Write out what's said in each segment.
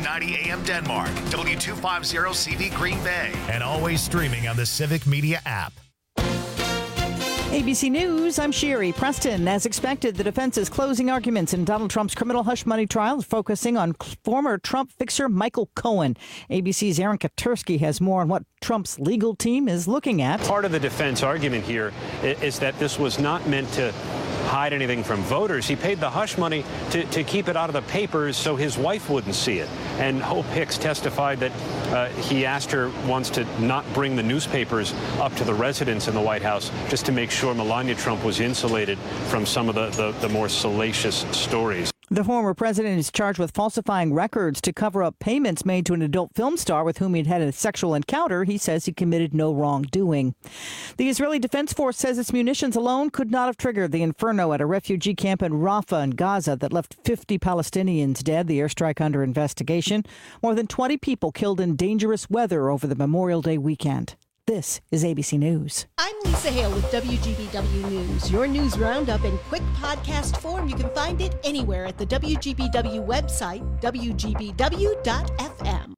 1490 AM Denmark, W250CV Green Bay, and always streaming on the Civic Media app. ABC News, I'm Sherry Preston. As expected, the defense's closing arguments in Donald Trump's criminal hush money trial is focusing on former Trump fixer Michael Cohen. ABC's Aaron Katursky has more on what Trump's legal team is looking at. Part of the defense argument here is that this was not meant to hide anything from voters. He paid the hush money to keep it out of the papers so his wife wouldn't see it. And Hope Hicks testified that he asked her once to not bring the newspapers up to the residence in the White House just to make sure Melania Trump was insulated from some of the more salacious stories. The former president is charged with falsifying records to cover up payments made to an adult film star with whom he'd had a sexual encounter. He says he committed no wrongdoing. The Israeli Defense Force says its munitions alone could not have triggered the inferno at a refugee camp in Rafah in Gaza that left 50 Palestinians dead. The airstrike under investigation. More than 20 people killed in dangerous weather over the Memorial Day weekend. This is ABC News. I'm Lisa Hale with WGBW News. Your news roundup in quick podcast form. You can find it anywhere at the WGBW website, WGBW.FM.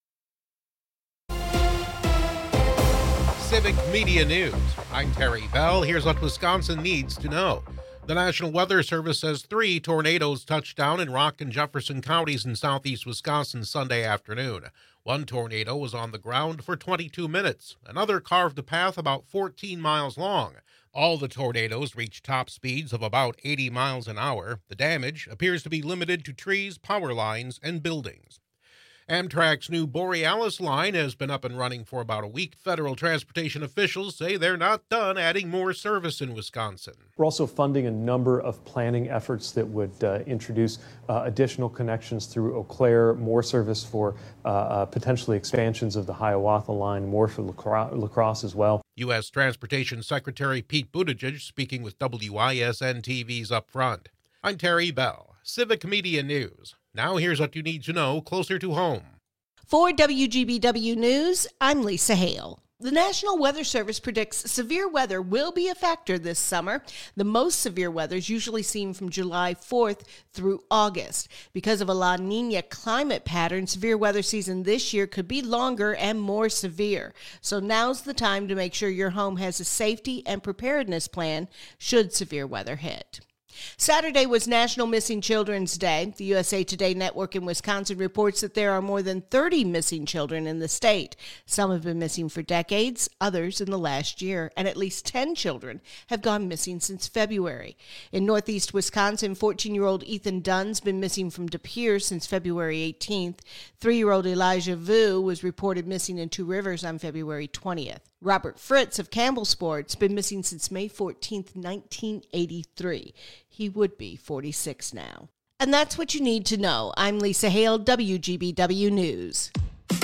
Civic Media News. I'm Terry Bell. Here's what Wisconsin needs to know. The National Weather Service says 3 tornadoes touched down in Rock and Jefferson counties in southeast Wisconsin Sunday afternoon. One tornado was on the ground for 22 minutes. Another carved a path about 14 miles long. All the tornadoes reached top speeds of about 80 miles an hour. The damage appears to be limited to trees, power lines, and buildings. Amtrak's new Borealis line has been up and running for about a week. Federal transportation officials say they're not done adding more service in Wisconsin. We're also funding a number of planning efforts that would introduce additional connections through Eau Claire, more service for potentially expansions of the Hiawatha line, more for La Crosse as well. U.S. Transportation Secretary Pete Buttigieg speaking with WISN TV's Up Front. I'm Terry Bell, Civic Media News. Now here's what you need to know closer to home. For WGBW News, I'm Lisa Hale. The National Weather Service predicts severe weather will be a factor this summer. The most severe weather is usually seen from July 4th through August. Because of a La Nina climate pattern, severe weather season this year could be longer and more severe. So now's the time to make sure your home has a safety and preparedness plan should severe weather hit. Saturday was National Missing Children's Day. The USA Today network in Wisconsin reports that there are more than 30 missing children in the state. Some have been missing for decades, others in the last year, and at least 10 children have gone missing since February. In northeast Wisconsin, 14-year-old Ethan Dunn's been missing from De Pere since February 18th. 3-year-old Elijah Vu was reported missing in Two Rivers on February 20th. Robert Fritz of Campbellsport's been missing since May 14th, 1983. He would be 46 now. And that's what you need to know. I'm Lisa Hale, WGBW News.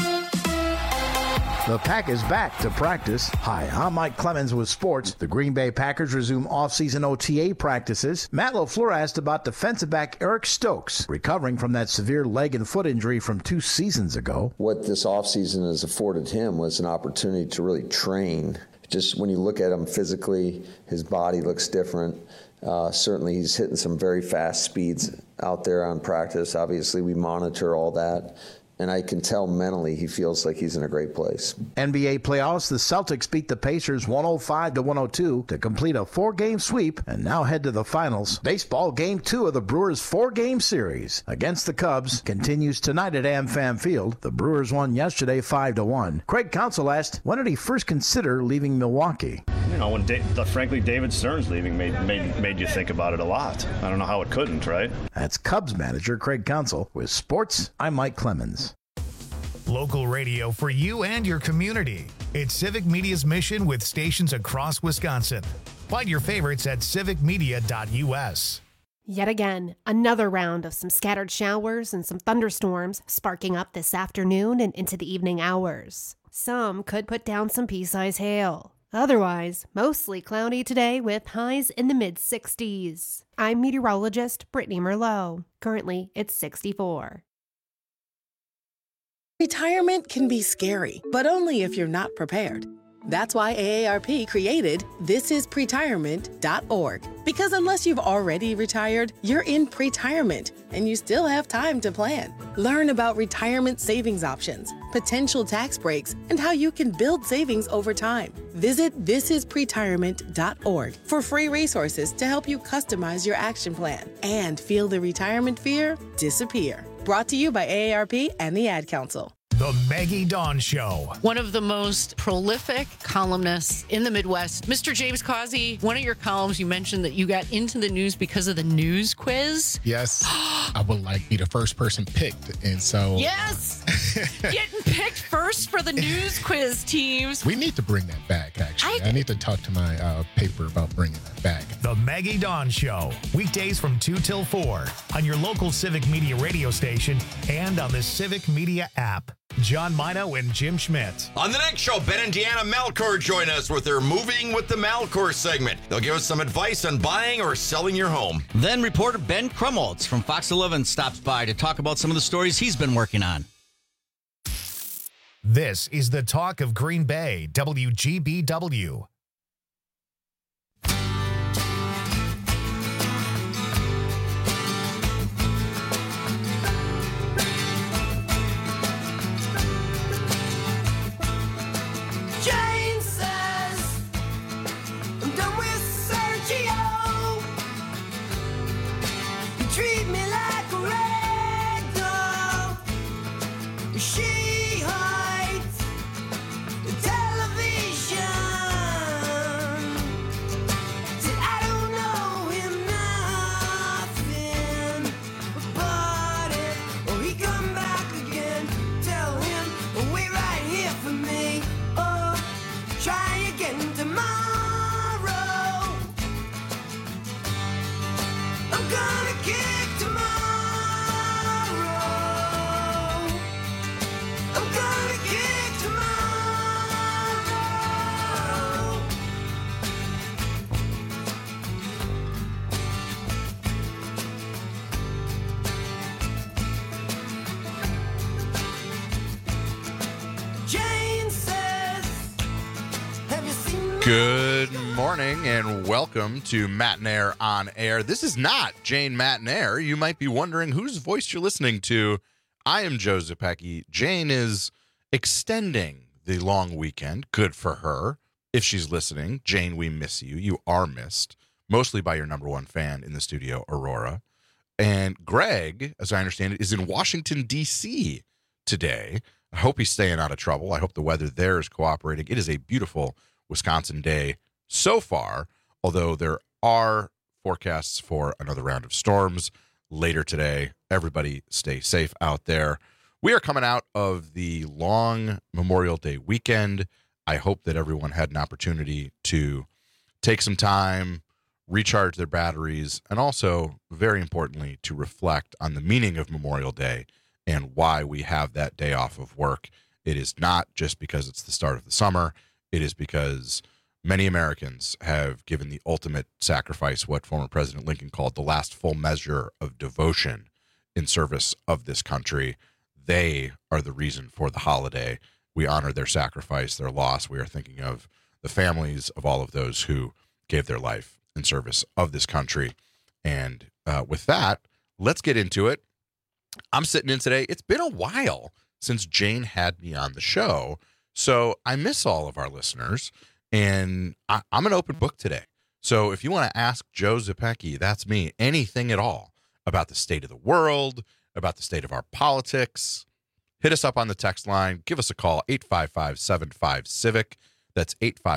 The Pack is back to practice. Hi, I'm Mike Clemens with sports. The Green Bay Packers resume off-season OTA practices. Matt LaFleur asked about defensive back Eric Stokes, recovering from that severe leg and foot injury from 2 seasons ago. What this offseason has afforded him was an opportunity to really train. Just when you look at him physically, his body looks different. Certainly he's hitting some very fast speeds out there on practice. Obviously, we monitor all that. And I can tell mentally he feels like he's in a great place. NBA playoffs, the Celtics beat the Pacers 105-102 to complete a 4-game sweep and now head to the finals. Baseball Game 2 of the Brewers' 4-game series against the Cubs continues tonight at AmFam Field. The Brewers won yesterday 5-1. Craig Counsell asked, when did he first consider leaving Milwaukee? You know, when frankly David Stearns leaving made you think about it a lot. I don't know how it couldn't, right? That's Cubs manager Craig Counsell. With sports, I'm Mike Clemens. Local radio for you and your community. It's Civic Media's mission with stations across Wisconsin. Find your favorites at civicmedia.us. Yet again, another round of some scattered showers and some thunderstorms sparking up this afternoon and into the evening hours. Some could put down some pea-size hail. Otherwise, mostly cloudy today with highs in the mid-60s. I'm meteorologist Brittany Merlot. Currently, it's 64. Retirement can be scary, but only if you're not prepared. That's why AARP created thisispretirement.org. Because unless you've already retired, you're in pretirement, and you still have time to plan. Learn about retirement savings options, potential tax breaks, and how you can build savings over time. Visit thisispretirement.org for free resources to help you customize your action plan and feel the retirement fear disappear. Brought to you by AARP and the Ad Council. The Maggie Dawn Show. One of the most prolific columnists in the Midwest. Mr. James Causey, one of your columns, you mentioned that you got into the news because of the news quiz. Yes. I would be the first person picked. And so... Yes! Getting picked first for the news quiz teams. We need to bring that back, actually. I need to talk to my paper about bringing that back. The Maggie Dawn Show. Weekdays from 2 till 4 on your local Civic Media radio station and on the Civic Media app. John Mino and Jim Schmidt. On the next show, Ben and Deanna Malcor join us with their Moving with the Malcor segment. They'll give us some advice on buying or selling your home. Then reporter Ben Krumholtz from Fox 11 stops by to talk about some of the stories he's been working on. This is the Talk of Green Bay, WGBW. Treat me like a rag doll. She hides the television. Said I don't know him nothing but it. Oh, he come back again. Tell him, oh, wait right here for me. Oh, try again tomorrow. I'm gonna kick tomorrow. I'm gonna kick tomorrow. Jane says, have you seen me? Good morning and welcome to Matinaire on Air. This is not Jane Matinaire. You might be wondering whose voice you're listening to. I am Joe Zepecki. Jane is extending the long weekend. Good for her. If she's listening, Jane, we miss you. You are missed, mostly by your number one fan in the studio, Aurora. And Greg, as I understand it, is in Washington, D.C. today. I hope he's staying out of trouble. I hope the weather there is cooperating. It is a beautiful Wisconsin day so far, although there are forecasts for another round of storms later today. Everybody stay safe out there. We are coming out of the long Memorial Day weekend. I hope that everyone had an opportunity to take some time, recharge their batteries, and also, very importantly, to reflect on the meaning of Memorial Day and why we have that day off of work. It is not just because it's the start of the summer. It is because many Americans have given the ultimate sacrifice, what former President Lincoln called the last full measure of devotion in service of this country. They are the reason for the holiday. We honor their sacrifice, their loss. We are thinking of the families of all of those who gave their life in service of this country. And with that, let's get into it. I'm sitting in today. It's been a while since Jane had me on the show, so I miss all of our listeners, and I'm an open book today. So if you want to ask Joe Zepecki, that's me, anything at all about the state of the world, about the state of our politics, hit us up on the text line. Give us a call, 855-75-CIVIC. That's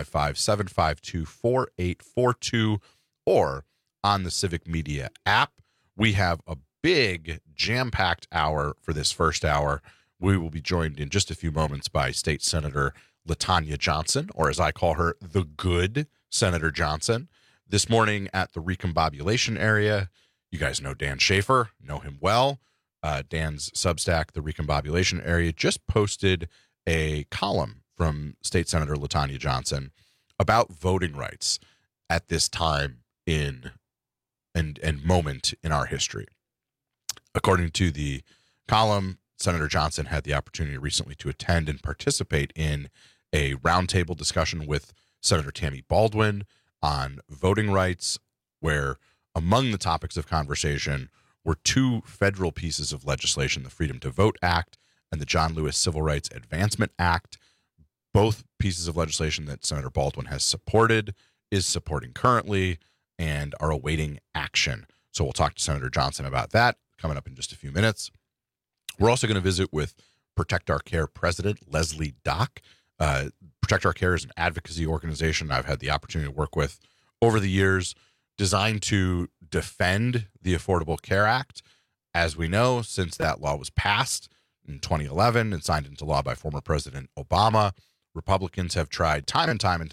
855-752-4842, or on the Civic Media app. We have a big jam-packed hour for this first hour. We will be joined in just a few moments by State Senator LaTanya Johnson, or as I call her, the good Senator Johnson. This morning at the Recombobulation area, you guys know Dan Schaefer, know him well. Dan's Substack, the Recombobulation area, just posted a column from State Senator LaTanya Johnson about voting rights at this time in and moment in our history. According to the column, Senator Johnson had the opportunity recently to attend and participate in a roundtable discussion with Senator Tammy Baldwin on voting rights, where among the topics of conversation were two federal pieces of legislation, the Freedom to Vote Act and the John Lewis Civil Rights Advancement Act, both pieces of legislation that Senator Baldwin has supported, is supporting currently, and are awaiting action. So we'll talk to Senator Johnson about that coming up in just a few minutes. We're also going to visit with Protect Our Care President Leslie Dock. Protect Our Care is an advocacy organization I've had the opportunity to work with over the years, designed to defend the Affordable Care Act. As we know, since that law was passed in 2011 and signed into law by former President Obama, Republicans have tried time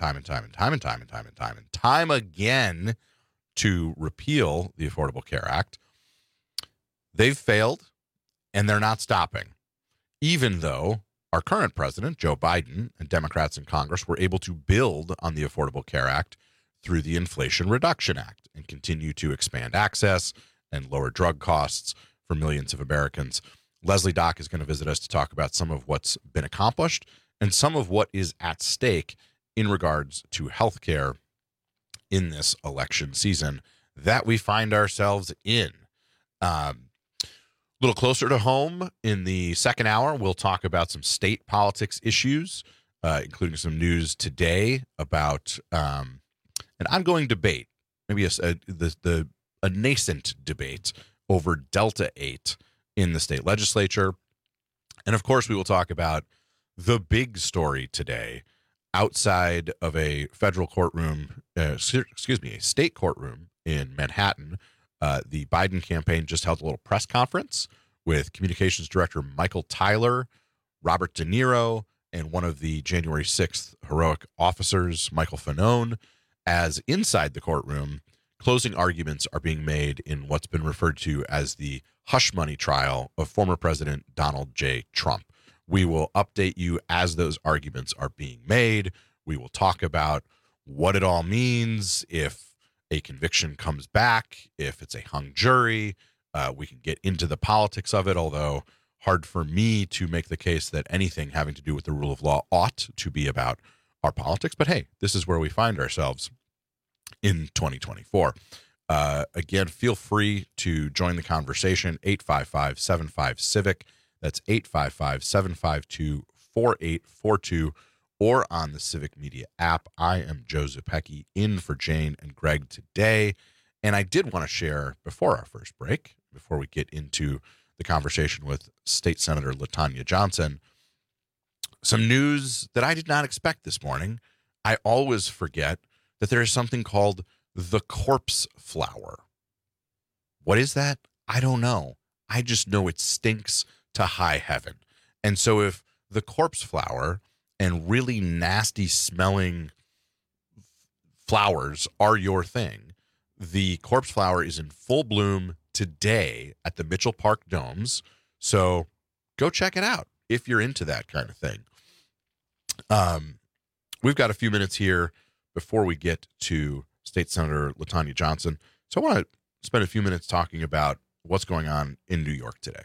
again to repeal the Affordable Care Act. They've failed, and they're not stopping, even though our current president, Joe Biden, and Democrats in Congress were able to build on the Affordable Care Act through the Inflation Reduction Act and continue to expand access and lower drug costs for millions of Americans. Leslie Dock is going to visit us to talk about some of what's been accomplished and some of what is at stake in regards to health care in this election season that we find ourselves in. A little closer to home in the second hour, we'll talk about some state politics issues, including some news today about an ongoing debate, maybe a nascent debate over Delta 8 in the state legislature. And of course, we will talk about the big story today outside of a federal courtroom, a state courtroom in Manhattan. The Biden campaign just held a little press conference with Communications Director Michael Tyler, Robert De Niro, and one of the January 6th heroic officers, Michael Fanone, as inside the courtroom, closing arguments are being made in what's been referred to as the hush money trial of former President Donald J. Trump. We will update you as those arguments are being made. We will talk about what it all means, if a conviction comes back, if it's a hung jury. We can get into the politics of it, although hard for me to make the case that anything having to do with the rule of law ought to be about our politics. But hey, this is where we find ourselves in 2024. Again, feel free to join the conversation, 855-75-CIVIC. That's 855-752-4842, or on the Civic Media app. I am Joe Zupecki, in for Jane and Greg today. And I did want to share, before our first break, before we get into the conversation with State Senator LaTanya Johnson, some news that I did not expect this morning. I always forget that there is something called the corpse flower. What is that? I don't know. I just know it stinks to high heaven. And so if the corpse flower and really nasty smelling flowers are your thing, the corpse flower is in full bloom today at the Mitchell Park Domes. So go check it out if you're into that kind of thing. We've got a few minutes here before we get to State Senator LaTanya Johnson. So I want to spend a few minutes talking about what's going on in New York today.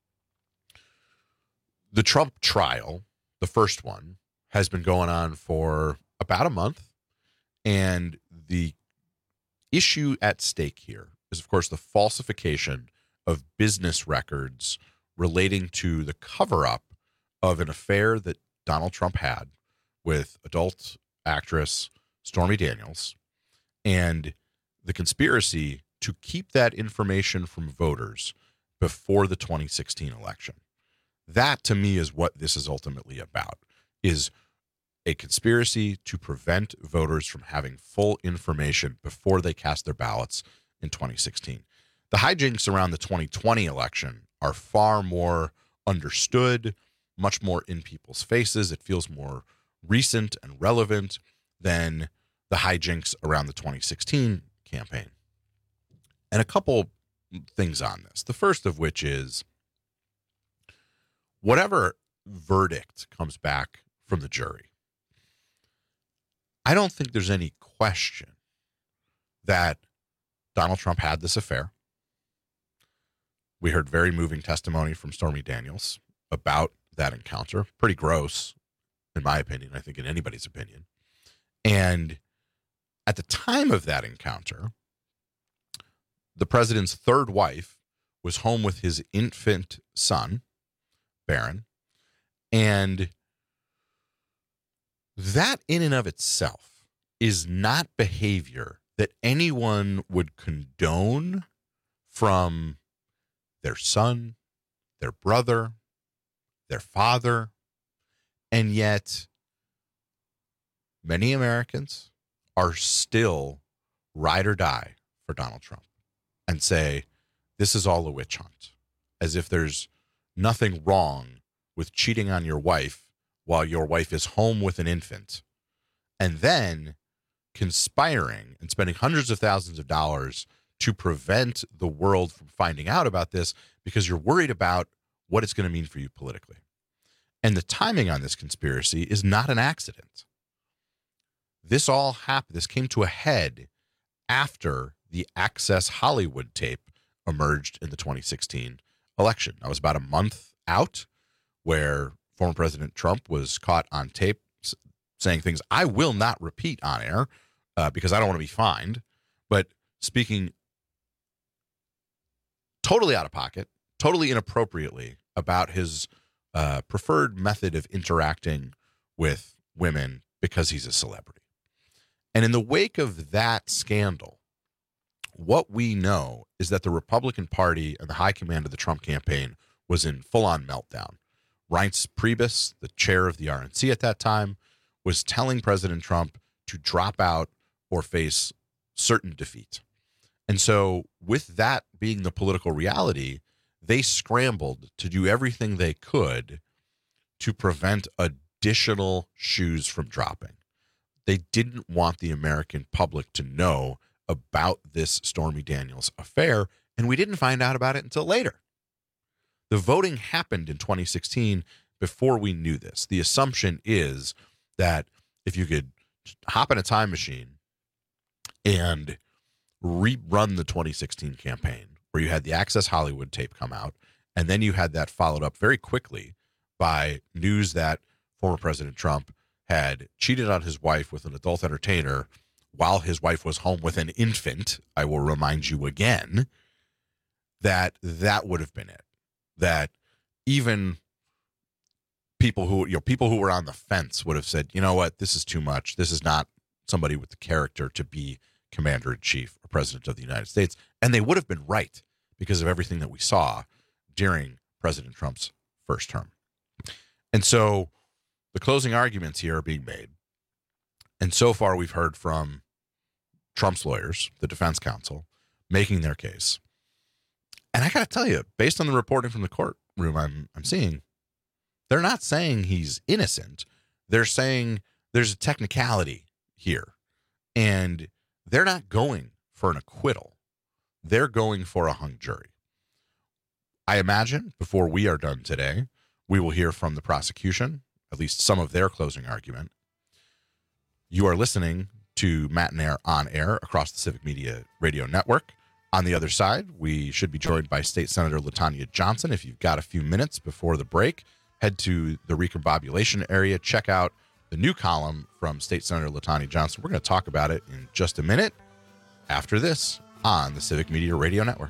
The Trump trial, the first one, has been going on for about a month. And the issue at stake here is, of course, the falsification of business records relating to the cover-up of an affair that Donald Trump had with adult actress Stormy Daniels, and the conspiracy to keep that information from voters before the 2016 election. That, to me, is what this is ultimately about, is a conspiracy to prevent voters from having full information before they cast their ballots in 2016. The hijinks around the 2020 election are far more understood, much more in people's faces. It feels more recent and relevant than the hijinks around the 2016 campaign. And a couple things on this. The first of which is, whatever verdict comes back from the jury, I don't think there's any question that Donald Trump had this affair. We heard very moving testimony from Stormy Daniels about that encounter. Pretty gross in my opinion, I think in anybody's opinion. And at the time of that encounter, the president's third wife was home with his infant son, Barron, and that in and of itself is not behavior that anyone would condone from their son, their brother, their father, and yet many Americans are still ride or die for Donald Trump and say, this is all a witch hunt, as if there's nothing wrong with cheating on your wife while your wife is home with an infant, and then conspiring and spending hundreds of thousands of dollars to prevent the world from finding out about this because you're worried about what it's going to mean for you politically. And the timing on this conspiracy is not an accident. This all happened. This came to a head after the Access Hollywood tape emerged in the 2016 election. That was about a month out, where former President Trump was caught on tape saying things I will not repeat on air because I don't want to be fined, but speaking totally out of pocket, totally inappropriately about his preferred method of interacting with women because he's a celebrity. And in the wake of that scandal, what we know is that the Republican Party and the high command of the Trump campaign was in full-on meltdown. Reince Priebus, the chair of the RNC at that time, was telling President Trump to drop out or face certain defeat. And so with that being the political reality, they scrambled to do everything they could to prevent additional shoes from dropping. They didn't want the American public to know about this Stormy Daniels affair, and we didn't find out about it until later. The voting happened in 2016 before we knew this. The assumption is that if you could hop in a time machine and rerun the 2016 campaign, where you had the Access Hollywood tape come out, and then you had that followed up very quickly by news that former President Trump had cheated on his wife with an adult entertainer while his wife was home with an infant, I will remind you again, that would have been it. That even people who were on the fence would have said, you know what, this is too much. This is not somebody with the character to be commander-in-chief or president of the United States. And they would have been right because of everything that we saw during President Trump's first term. And so the closing arguments here are being made. And so far we've heard from Trump's lawyers, the defense counsel, making their case. And I got to tell you, based on the reporting from the courtroom I'm seeing, they're not saying he's innocent. They're saying there's a technicality here. And they're not going for an acquittal. They're going for a hung jury. I imagine before we are done today, we will hear from the prosecution, at least some of their closing argument. You are listening to Matt and Air on air across the Civic Media Radio Network. On the other side, we should be joined by State Senator LaTanya Johnson. If you've got a few minutes before the break, head to the recombobulation area. Check out the new column from State Senator LaTanya Johnson. We're going to talk about it in just a minute after this on the Civic Media Radio Network.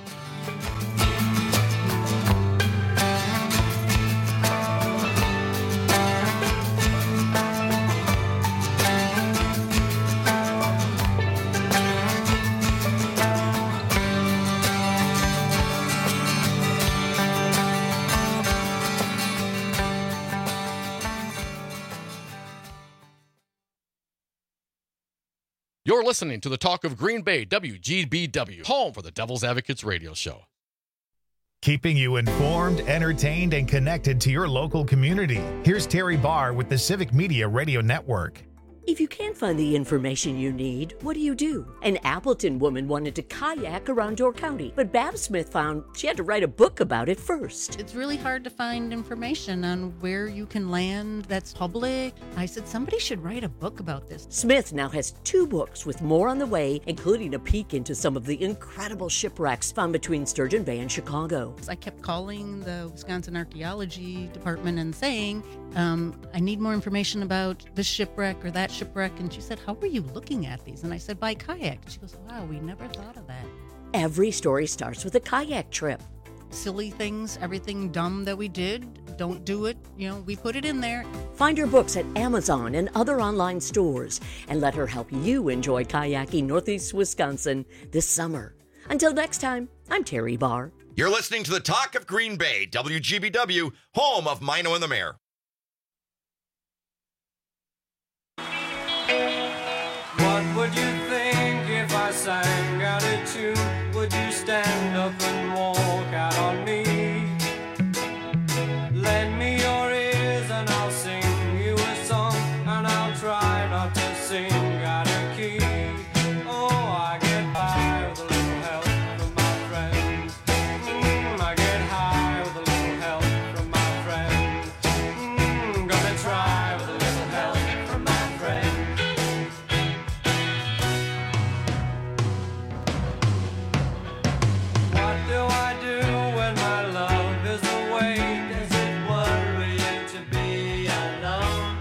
You're listening to the Talk of Green Bay, WGBW, home for the Devil's Advocates radio show. Keeping you informed, entertained, and connected to your local community. Here's Terry Barr with the Civic Media Radio Network. If you can't find the information you need, what do? An Appleton woman wanted to kayak around Door County, but Bab Smith found she had to write a book about it first. It's really hard to find information on where you can land that's public. I said, somebody should write a book about this. Smith now has 2 books with more on the way, including a peek into some of the incredible shipwrecks found between Sturgeon Bay and Chicago. I kept calling the Wisconsin Archaeology Department and saying, I need more information about this shipwreck or that shipwreck. And she said, how were you looking at these? And I said, by kayak. She goes, wow, we never thought of that. Every story starts with a kayak trip. Silly things, everything dumb that we did, don't do it. We put it in there. Find her books at Amazon and other online stores and let her help you enjoy kayaking Northeast Wisconsin this summer. Until next time, I'm Terry Barr. You're listening to the Talk of Green Bay, WGBW, home of Mino and the Mayor. What would you think if I sang out a tune? Would you stand up and walk out on me? Lend me your ears and I'll sing you a song, and I'll try not to sing out of key. Oh, I get by with a little help from my friends. I get high with a little help from my friends. Gonna try with a little help from my friends. What do I do when my love is away? Does it worry you to be alone?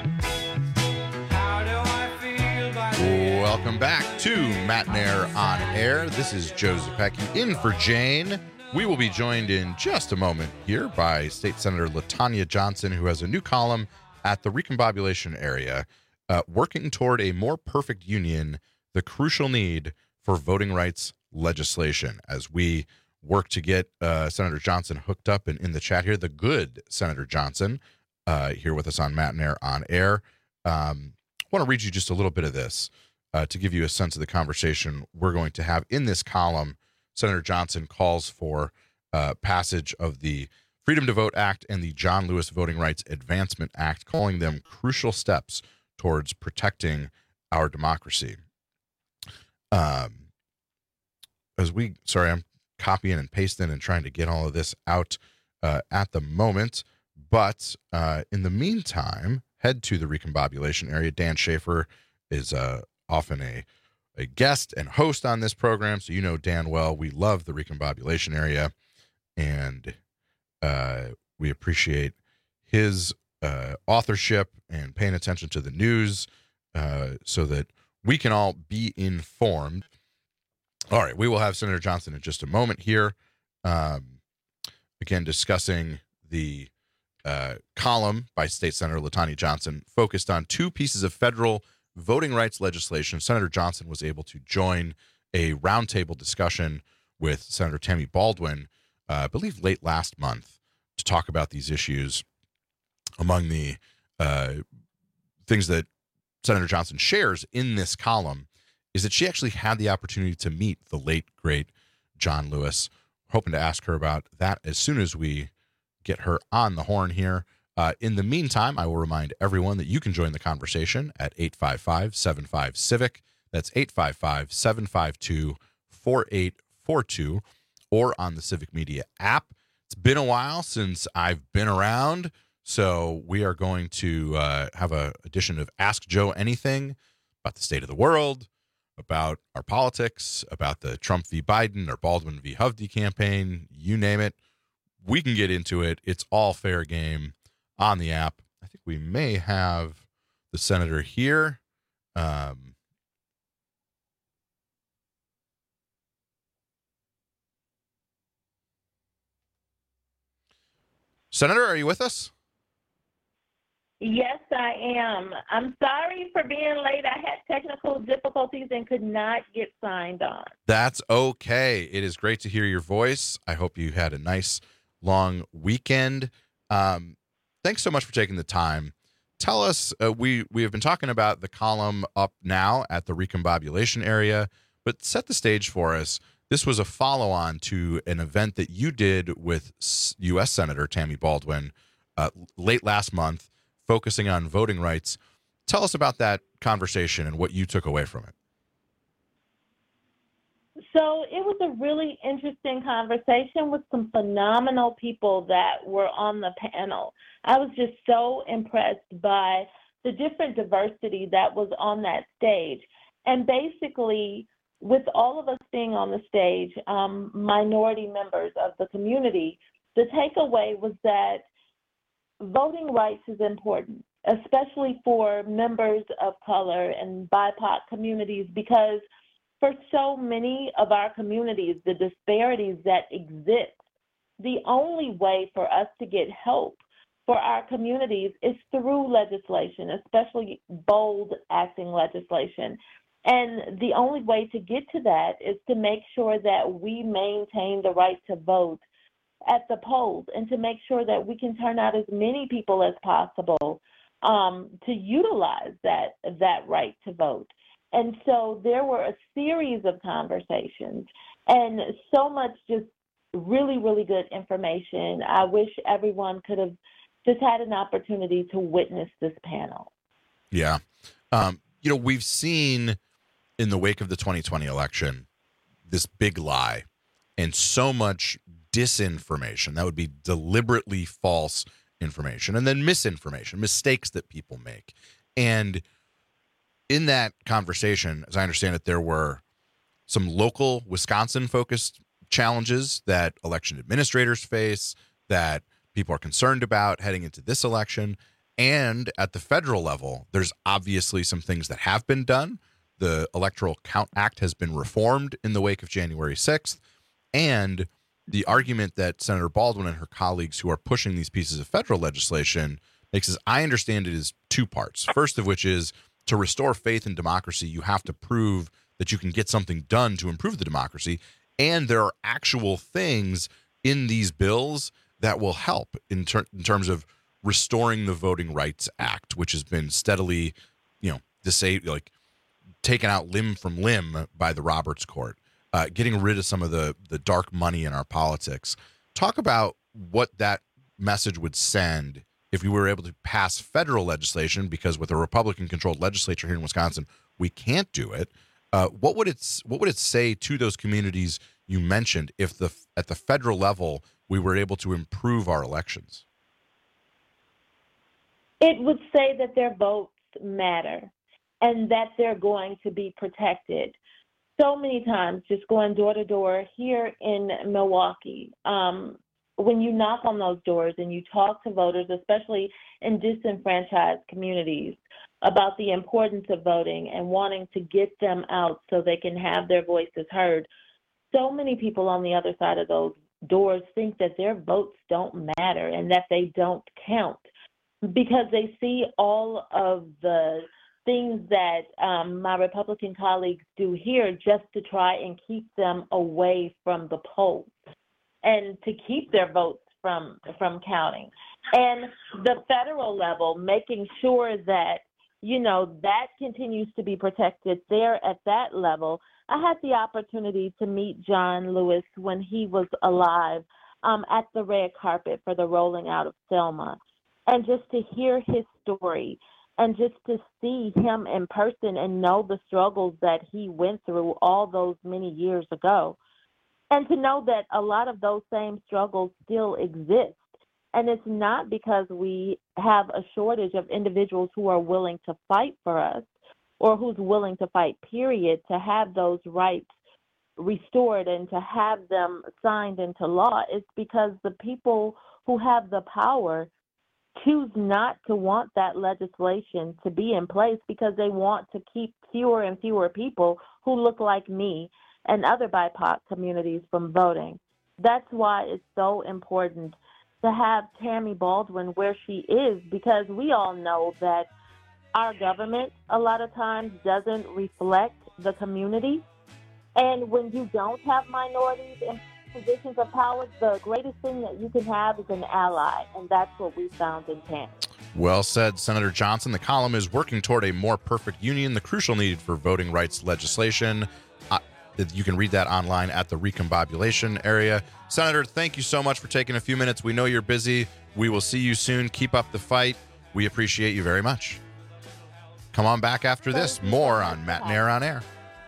How do I feel by the end? Welcome back to Matt and Air on Air. This is Joe Zepecki in for Jane. We will be joined in just a moment here by State Senator LaTanya Johnson, who has a new column at the Recombobulation area, working toward a more perfect union, the crucial need for voting rights legislation. As we work to get Senator Johnson hooked up and in the chat here, the good Senator Johnson here with us on Matt and Air on Air. I want to read you just a little bit of this to give you a sense of the conversation we're going to have in this column. Senator Johnson calls for passage of the Freedom to Vote Act and the John Lewis Voting Rights Advancement Act, calling them crucial steps towards protecting our democracy. I'm copying and pasting and trying to get all of this out at the moment. But in the meantime, head to the Recombobulation area. Dan Schaefer is often a guest and host on this program, so you know Dan well. We love the Recombobulation area, and we appreciate his authorship and paying attention to the news so that we can all be informed. All right, we will have Senator Johnson in just a moment here, again, discussing the column by State Senator LaTanya Johnson focused on 2 pieces of federal voting rights legislation. Senator Johnson was able to join a roundtable discussion with Senator Tammy Baldwin, I believe late last month, to talk about these issues. Among the things that Senator Johnson shares in this column is that she actually had the opportunity to meet the late, great John Lewis. We're hoping to ask her about that as soon as we get her on the horn here. In the meantime, I will remind everyone that you can join the conversation at 855-75-CIVIC. That's 855-752-4842, or on the Civic Media app. It's been a while since I've been around, so we are going to have an edition of Ask Joe Anything about the state of the world, about our politics, about the Trump v. Biden or Baldwin v. Hovde campaign, you name it. We can get into it. It's all fair game on the app. I think we may have the senator here. Senator, are you with us? Yes, I am. I'm sorry for being late. I had technical difficulties and could not get signed on. That's okay. It is great to hear your voice. I hope you had a nice long weekend. Thanks so much for taking the time. Tell us, we have been talking about the column up now at the Recombobulation area, but set the stage for us. This was a follow-on to an event that you did with U.S. Senator Tammy Baldwin late last month, focusing on voting rights. Tell us about that conversation and what you took away from it. So it was a really interesting conversation with some phenomenal people that were on the panel. I was just so impressed by the different diversity that was on that stage. And basically, with all of us being on the stage, minority members of the community, the takeaway was that voting rights is important, especially for members of color and BIPOC communities, because for so many of our communities, the disparities that exist, the only way for us to get help for our communities is through legislation, especially bold acting legislation. And the only way to get to that is to make sure that we maintain the right to vote at the polls and to make sure that we can turn out as many people as possible to utilize that right to vote. And so there were a series of conversations and so much just really, really good information. I wish everyone could have just had an opportunity to witness this panel. Yeah. We've seen in the wake of the 2020 election this big lie and so much disinformation. That would be deliberately false information, and then misinformation, mistakes that people make. And in that conversation, as I understand it, there were some local Wisconsin-focused challenges that election administrators face, that people are concerned about heading into this election. And at the federal level, there's obviously some things that have been done. The Electoral Count Act has been reformed in the wake of January 6th. And the argument that Senator Baldwin and her colleagues who are pushing these pieces of federal legislation makes, as I understand it, is two parts. First of which is, to restore faith in democracy, you have to prove that you can get something done to improve the democracy. And there are actual things in these bills that will help in terms of restoring the Voting Rights Act, which has been steadily, taken out limb from limb by the Roberts Court, getting rid of some of the dark money in our politics. Talk about what that message would send if we were able to pass federal legislation, because with a Republican-controlled legislature here in Wisconsin, we can't do it. What would it say to those communities you mentioned if at the federal level we were able to improve our elections? It would say that their votes matter and that they're going to be protected. So many times, just going door to door here in Milwaukee, when you knock on those doors and you talk to voters, especially in disenfranchised communities, about the importance of voting and wanting to get them out so they can have their voices heard, so many people on the other side of those doors think that their votes don't matter and that they don't count because they see all of the things that my Republican colleagues do here just to try and keep them away from the polls and to keep their votes from counting. And the federal level, making sure that, that continues to be protected there at that level. I had the opportunity to meet John Lewis when he was alive at the red carpet for the rolling out of Selma. And just to hear his story and just to see him in person and know the struggles that he went through all those many years ago. And to know that a lot of those same struggles still exist. And it's not because we have a shortage of individuals who are willing to fight for us or who's willing to fight, period, to have those rights restored and to have them signed into law. It's because the people who have the power choose not to want that legislation to be in place because they want to keep fewer and fewer people who look like me and other BIPOC communities from voting. That's why it's so important to have Tammy Baldwin where she is, because we all know that our government a lot of times doesn't reflect the community. And when you don't have minorities in positions of power, the greatest thing that you can have is an ally, and that's what we found in Tammy. Well said, Senator Johnson. The column is Working Toward a More Perfect Union, the crucial need for voting rights legislation. You can read that online at the Recombobulation area. Senator, thank you so much for taking a few minutes. We know you're busy. We will see you soon. Keep up the fight. We appreciate you very much. Come on back after this. More on Matt and Air on Air.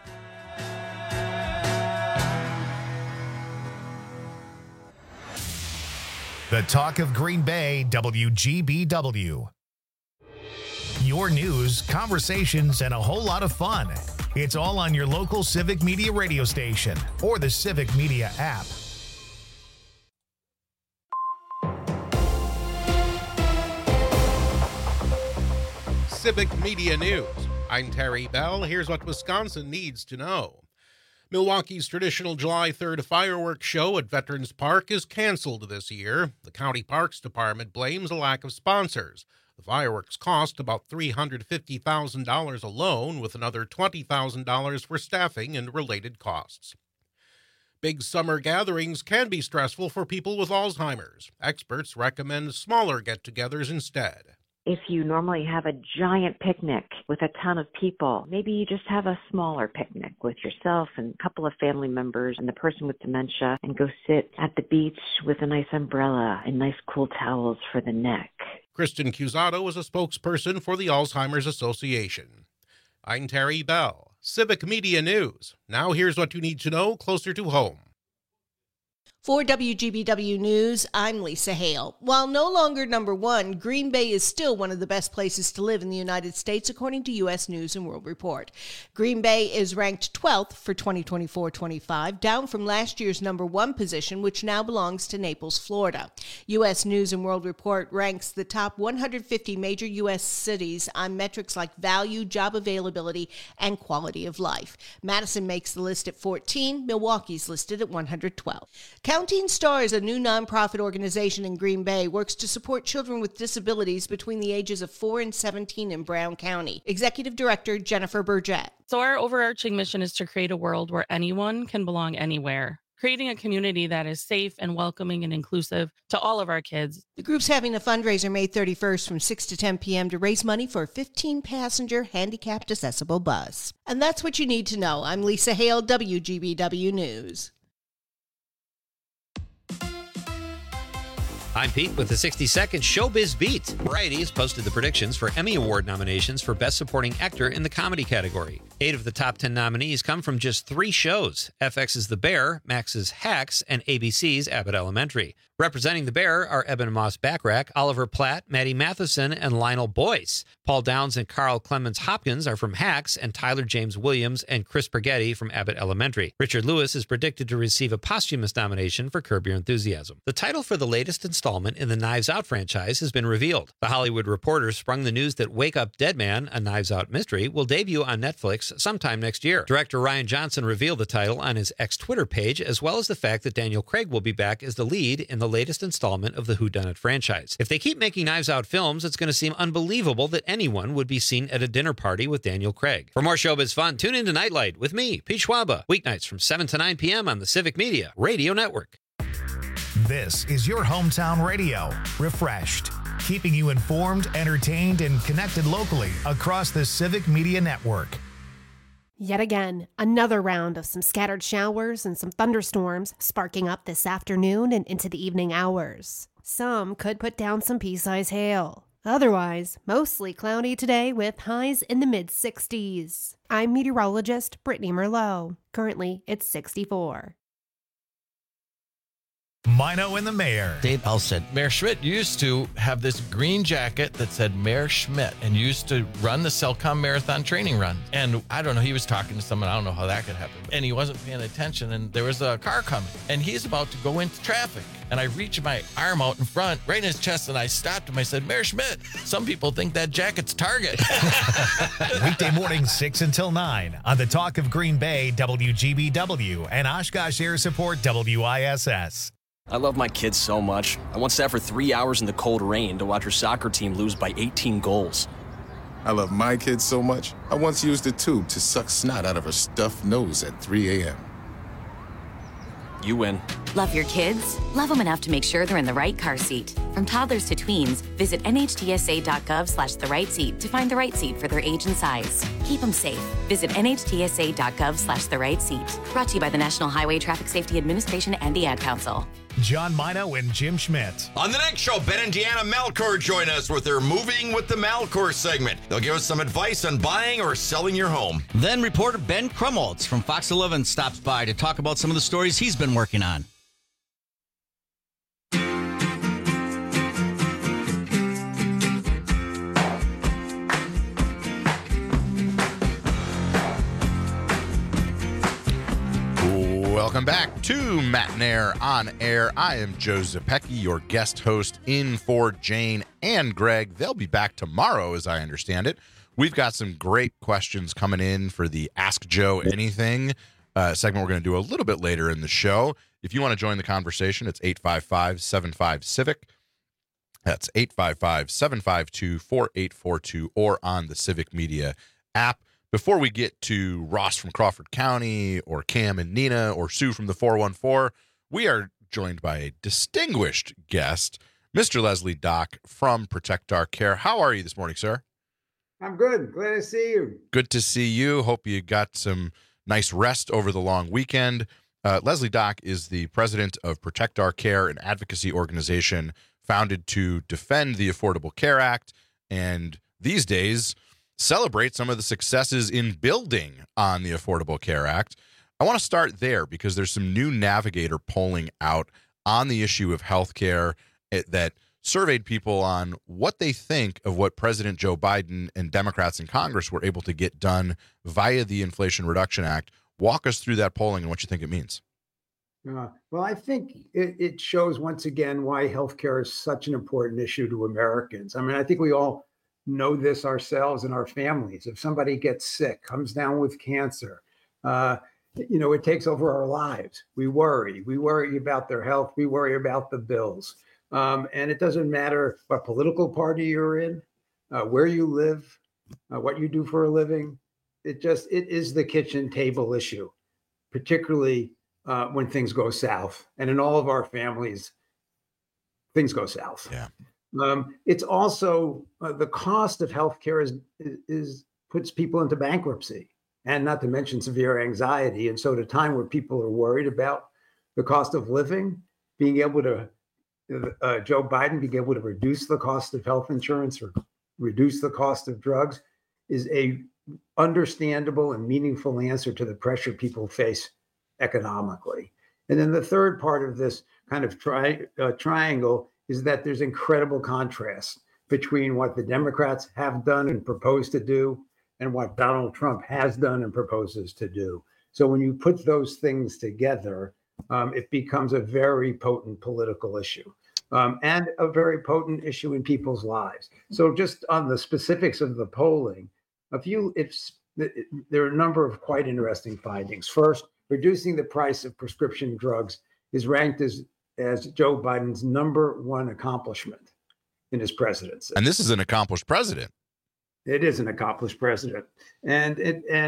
The talk of Green Bay, WGBW. Your news, conversations, and a whole lot of fun. It's all on your local Civic Media radio station or the Civic Media app. Civic Media News. I'm Terry Bell. Here's what Wisconsin needs to know. Milwaukee's traditional July 3rd fireworks show at Veterans Park is canceled this year. The County Parks Department blames a lack of sponsors. The fireworks cost about $350,000 alone, with another $20,000 for staffing and related costs. Big summer gatherings can be stressful for people with Alzheimer's. Experts recommend smaller get-togethers instead. If you normally have a giant picnic with a ton of people, maybe you just have a smaller picnic with yourself and a couple of family members and the person with dementia, and go sit at the beach with a nice umbrella and nice cool towels for the neck. Kristen Cusato is a spokesperson for the Alzheimer's Association. I'm Terry Bell, Civic Media News. Now here's what you need to know closer to home. For WGBW News, I'm Lisa Hale. While no longer number one, Green Bay is still one of the best places to live in the United States, according to U.S. News & World Report. Green Bay is ranked 12th for 2024-25, down from last year's number one position, which now belongs to Naples, Florida. U.S. News & World Report ranks the top 150 major U.S. cities on metrics like value, job availability, and quality of life. Madison makes the list at 14. Milwaukee's listed at 112. Counting Stars, a new nonprofit organization in Green Bay, works to support children with disabilities between the ages of 4 and 17 in Brown County. Executive Director Jennifer Burgett. So our overarching mission is to create a world where anyone can belong anywhere, creating a community that is safe and welcoming and inclusive to all of our kids. The group's having a fundraiser May 31st from 6 to 10 p.m. to raise money for a 15-passenger handicapped accessible bus. And that's what you need to know. I'm Lisa Hale, WGBW News. I'm Pete with the 60-second Showbiz Beat. Variety has posted the predictions for Emmy Award nominations for Best Supporting Actor in the comedy category. 8 of the top 10 nominees come from just 3 shows: FX's The Bear, Max's Hacks, and ABC's Abbott Elementary. Representing The Bear are Eben Moss-Backrack, Oliver Platt, Maddie Matheson, and Lionel Boyce. Paul Downs and Carl Clemens Hopkins are from Hacks, and Tyler James Williams and Chris Spaghetti from Abbott Elementary. Richard Lewis is predicted to receive a posthumous nomination for Curb Your Enthusiasm. The title for the latest installment in the Knives Out franchise has been revealed. The Hollywood Reporter sprung the news that Wake Up Dead Man, a Knives Out mystery, will debut on Netflix sometime next year. Director Rian Johnson revealed the title on his ex-Twitter page, as well as the fact that Daniel Craig will be back as the lead in the latest installment of the Whodunit franchise. If they keep making Knives Out films, it's going to seem unbelievable that anyone would be seen at a dinner party with Daniel Craig. For more showbiz fun, tune into Nightlight with me, Pete Schwaba, weeknights from 7 to 9 p.m. on the Civic Media Radio Network. This is your hometown radio, refreshed, keeping you informed, entertained, and connected locally across the Civic Media Network. Yet again, another round of some scattered showers and some thunderstorms sparking up this afternoon and into the evening hours. Some could put down some pea-size hail. Otherwise, mostly cloudy today with highs in the mid-60s. I'm meteorologist Brittany Merlot. Currently, it's 64. Mino and the Mayor. Dave Elson. Mayor Schmidt used to have this green jacket that said Mayor Schmidt and used to run the Cellcom Marathon training run. And I don't know, he was talking to someone, I don't know how that could happen. And he wasn't paying attention and there was a car coming and he's about to go into traffic. And I reached my arm out in front, right in his chest, and I stopped him. I said, Mayor Schmidt, some people think that jacket's Target. Weekday mornings 6 until 9 on the Talk of Green Bay, WGBW, and Oshkosh Air Support, WISS. I love my kids so much. I once sat for 3 hours in the cold rain to watch her soccer team lose by 18 goals. I love my kids so much, I once used a tube to suck snot out of her stuffed nose at 3 a.m. You win. Love your kids? Love them enough to make sure they're in the right car seat. From toddlers to tweens, visit nhtsa.gov/the-right-seat to find the right seat for their age and size. Keep them safe. Visit nhtsa.gov/the-right-seat. Brought to you by the National Highway Traffic Safety Administration and the Ad Council. John Mino and Jim Schmidt. On the next show, Ben and Deanna Malcor join us with their Moving with the Malcor segment. They'll give us some advice on buying or selling your home. Then reporter Ben Krumholtz from Fox 11 stops by to talk about some of the stories he's been working on. Welcome back to Matt and Air on Air. I am Joe Zepecki, your guest host in for Jane and Greg. They'll be back tomorrow, as I understand it. We've got some great questions coming in for the Ask Joe Anything segment we're going to do a little bit later in the show. If you want to join the conversation, it's 855-75-CIVIC. That's 855-752-4842 or on the Civic Media app. Before we get to Ross from Crawford County or Cam and Nina or Sue from the 414, we are joined by a distinguished guest, Mr. Leslie Dock from Protect Our Care. How are you this morning, sir? I'm good. Glad to see you. Good to see you. Hope you got some nice rest over the long weekend. Leslie Dock is the president of Protect Our Care, an advocacy organization founded to defend the Affordable Care Act, and these days celebrate some of the successes in building on the Affordable Care Act. I want to start there because there's some new Navigator polling out on the issue of health care that surveyed people on what they think of what President Joe Biden and Democrats in Congress were able to get done via the Inflation Reduction Act. Walk us through that polling and what you think it means. Well, I think it shows once again why healthcare is such an important issue to Americans. I mean, I think we all know this ourselves and our families. If somebody gets sick, comes down with cancer, it takes over our lives. We worry about their health. We worry about the bills. And it doesn't matter what political party you're in, where you live, what you do for a living. It is the kitchen table issue, particularly when things go south. And in all of our families, things go south. Yeah. It's also the cost of healthcare is puts people into bankruptcy, and not to mention severe anxiety. And so at a time where people are worried about the cost of living, being able to Joe Biden being able to reduce the cost of health insurance or reduce the cost of drugs is a understandable and meaningful answer to the pressure people face economically. And then the third part of this kind of triangle is that there's incredible contrast between what the Democrats have done and propose to do and what Donald Trump has done and proposes to do. So when you put those things together, it becomes a very potent political issue and a very potent issue in people's lives. So just on the specifics of the polling, there are a number of quite interesting findings. First, reducing the price of prescription drugs is ranked as Joe Biden's number one accomplishment in his presidency. And this is an accomplished president. It is an accomplished president. But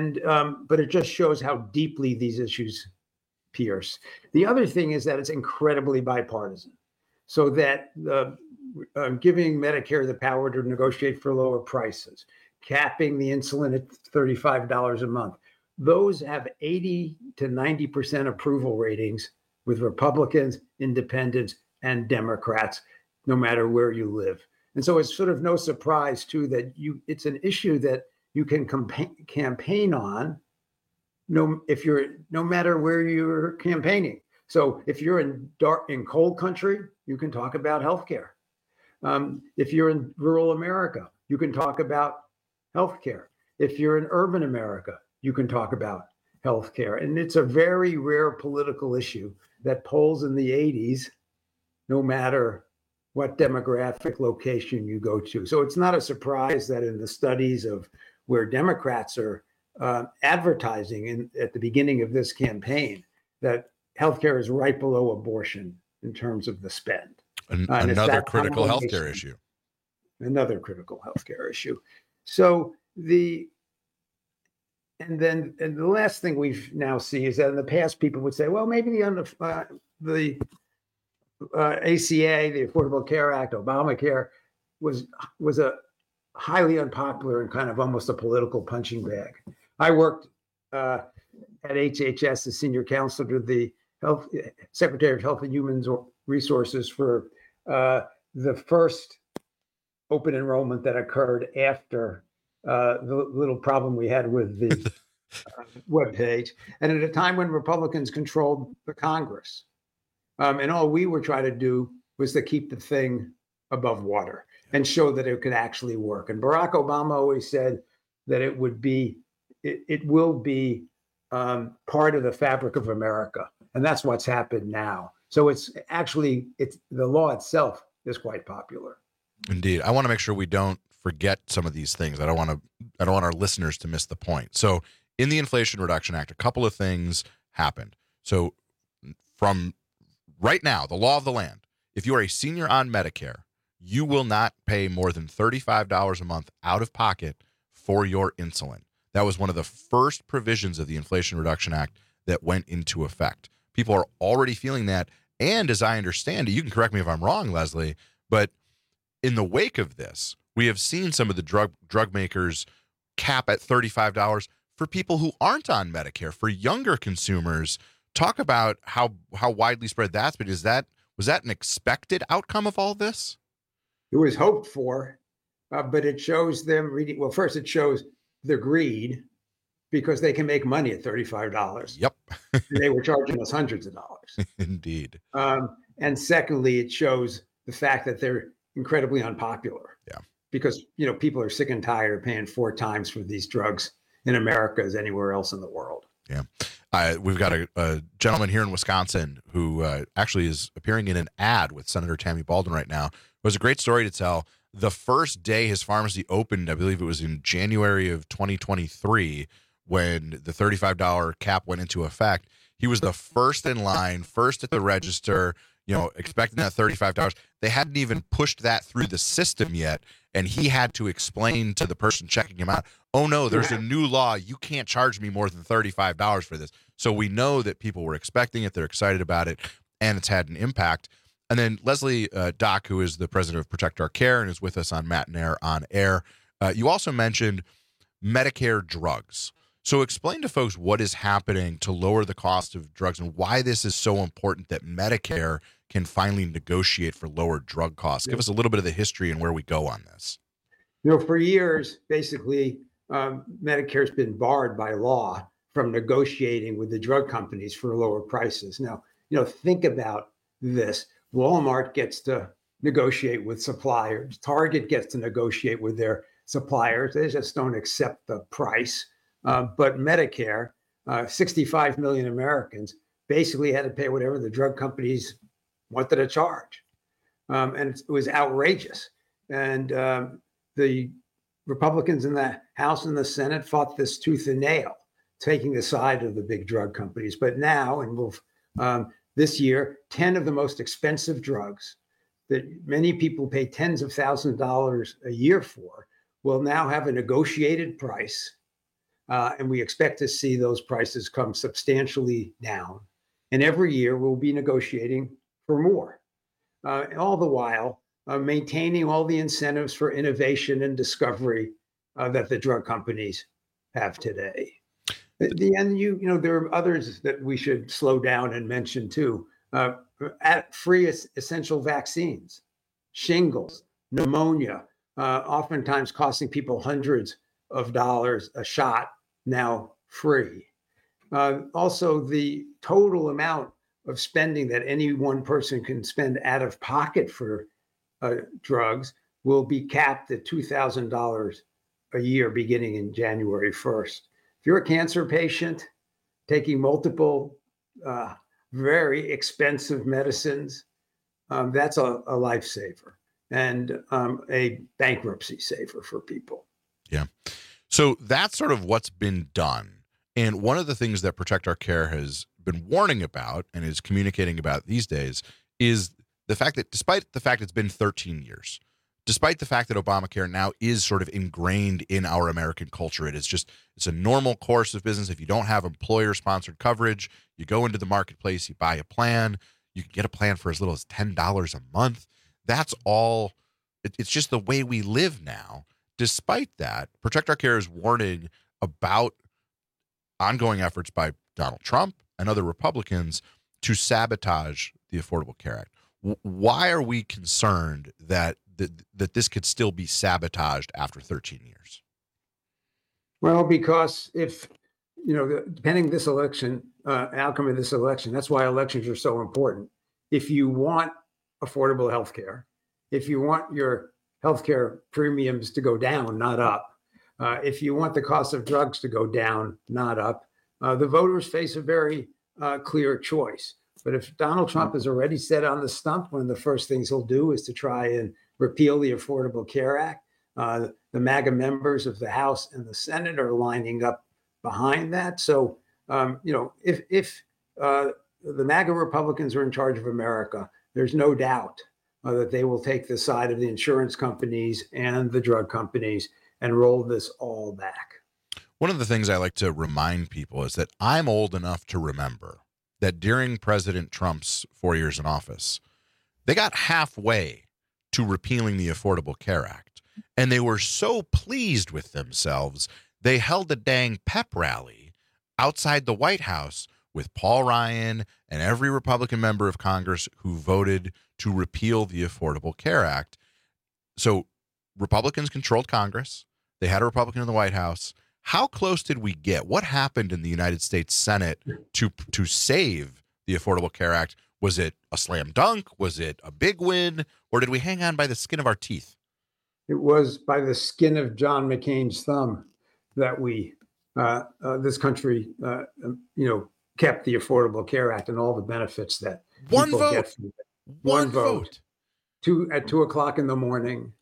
it just shows how deeply these issues pierce. The other thing is that it's incredibly bipartisan, so that giving Medicare the power to negotiate for lower prices, capping the insulin at $35 a month, those have 80 to 90% approval ratings with Republicans, independents, and Democrats, no matter where you live. And so it's sort of no surprise, too, that it's an issue that you can campaign on no matter where you're campaigning. So if you're in cold country, you can talk about healthcare. If you're in rural America, you can talk about healthcare. If you're in urban America, you can talk about healthcare. And it's a very rare political issue that polls in the 80s, no matter what demographic location you go to. So it's not a surprise that in the studies of where Democrats are advertising at the beginning of this campaign, that healthcare is right below abortion in terms of the spend. Another critical healthcare issue. Another critical healthcare issue. So the last thing we've now see is that in the past people would say, well, maybe the the ACA, the Affordable Care Act, Obamacare, was a highly unpopular and kind of almost a political punching bag. I worked at HHS as senior counselor to the Secretary of Health and Human Resources for the first open enrollment that occurred after the little problem we had with the webpage, and at a time when Republicans controlled the Congress. And all we were trying to do was to keep the thing above water and show that it could actually work. And Barack Obama always said that it will be part of the fabric of America. And that's what's happened now. So it's the law itself is quite popular. Indeed. I want to make sure we don't forget some of these things. I don't want our listeners to miss the point. So in the Inflation Reduction Act, a couple of things happened. So from right now, the law of the land, if you are a senior on Medicare, you will not pay more than $35 a month out of pocket for your insulin. That was one of the first provisions of the Inflation Reduction Act that went into effect. People are already feeling that. And as I understand it, you can correct me if I'm wrong, Leslie, but in the wake of this, we have seen some of the drug makers cap at $35 for people who aren't on Medicare, for younger consumers. Talk about how widely spread that's been. Was that an expected outcome of all this? It was hoped for, but it shows them reading. Well, first it shows the greed because they can make money at $35. Yep. They were charging us hundreds of dollars. Indeed. And secondly, it shows the fact that they're incredibly unpopular. Yeah. Because, people are sick and tired of paying 4 times for these drugs in America as anywhere else in the world. Yeah. We've got a gentleman here in Wisconsin who actually is appearing in an ad with Senator Tammy Baldwin right now. It was a great story to tell. The first day his pharmacy opened, I believe it was in January of 2023, when the $35 cap went into effect, he was the first in line, first at the register, expecting that $35. They hadn't even pushed that through the system yet. And he had to explain to the person checking him out, oh, no, there's a new law. You can't charge me more than $35 for this. So we know that people were expecting it. They're excited about it, and it's had an impact. And then Leslie Dock, who is the president of Protect Our Care and is with us on Matt and Air on air, you also mentioned Medicare drugs. So explain to folks what is happening to lower the cost of drugs and why this is so important that Medicare can finally negotiate for lower drug costs. Give us a little bit of the history and where we go on this. For years, basically, Medicare's been barred by law from negotiating with the drug companies for lower prices. Now, think about this. Walmart gets to negotiate with suppliers. Target gets to negotiate with their suppliers. They just don't accept the price. But Medicare, 65 million Americans basically had to pay whatever the drug companies wanted to charge. And it was outrageous. And the Republicans in the House and the Senate fought this tooth and nail, taking the side of the big drug companies. But now, and this year, 10 of the most expensive drugs that many people pay tens of thousands of dollars a year for will now have a negotiated price. And we expect to see those prices come substantially down. And every year we'll be negotiating for more. All the while, maintaining all the incentives for innovation and discovery that the drug companies have today. There are others that we should slow down and mention too. Free essential vaccines, shingles, pneumonia, oftentimes costing people hundreds of dollars a shot, now free. Also, the total amount of spending that any one person can spend out of pocket for drugs will be capped at $2,000 a year beginning in January 1st. If you're a cancer patient taking multiple very expensive medicines, that's a lifesaver and a bankruptcy saver for people. Yeah. So that's sort of what's been done. And one of the things that Protect Our Care has been warning about and is communicating about these days is the fact that despite the fact it's been 13 years, despite the fact that Obamacare now is sort of ingrained in our American culture, it's a normal course of business. If you don't have employer-sponsored coverage, you go into the marketplace, you buy a plan, You can get a plan for as little as $10 a month. That's all. It's just the way we live now. Despite that, Protect Our Care is warning about ongoing efforts by Donald Trump and other Republicans to sabotage the Affordable Care Act. Why are we concerned that this could still be sabotaged after 13 years? Well, because if, depending this election, outcome of this election, that's why elections are so important. If you want affordable health care, if you want your health care premiums to go down, not up, if you want the cost of drugs to go down, not up, the voters face a very clear choice. But if Donald Trump is already set on the stump, one of the first things he'll do is to try and repeal the Affordable Care Act. The MAGA members of the House and the Senate are lining up behind that. So, if the MAGA Republicans are in charge of America, there's no doubt that they will take the side of the insurance companies and the drug companies and roll this all back. One of the things I like to remind people is that I'm old enough to remember that during President Trump's 4 years in office, they got halfway to repealing the Affordable Care Act. And they were so pleased with themselves, they held a dang pep rally outside the White House with Paul Ryan and every Republican member of Congress who voted to repeal the Affordable Care Act. So Republicans controlled Congress. They had a Republican in the White House. How close did we get? What happened in the United States Senate to save the Affordable Care Act? Was it a slam dunk? Was it a big win? Or did we hang on by the skin of our teeth? It was by the skin of John McCain's thumb that this country, kept the Affordable Care Act and all the benefits that one vote vote, get. One vote. At 2:00 in the morning,